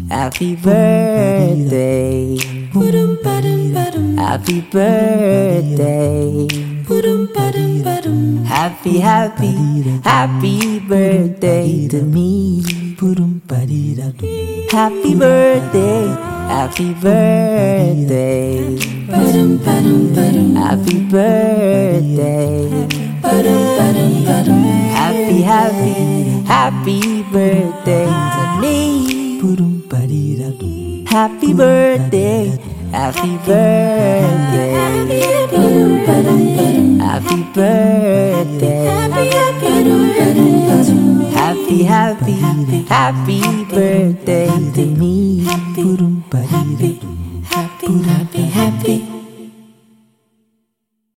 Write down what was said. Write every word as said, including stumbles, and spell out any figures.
Happy birthday. Happy birthday. Happy, happy, happy birthday to me. Happy birthday. Happy birthday. Happy birthday. Happy, happy, happy birthday to me. Happy birthday. Happy birthday. Happy birthday. Happy, happy, happy birthday to me. Happy, happy, happy, happy, happy.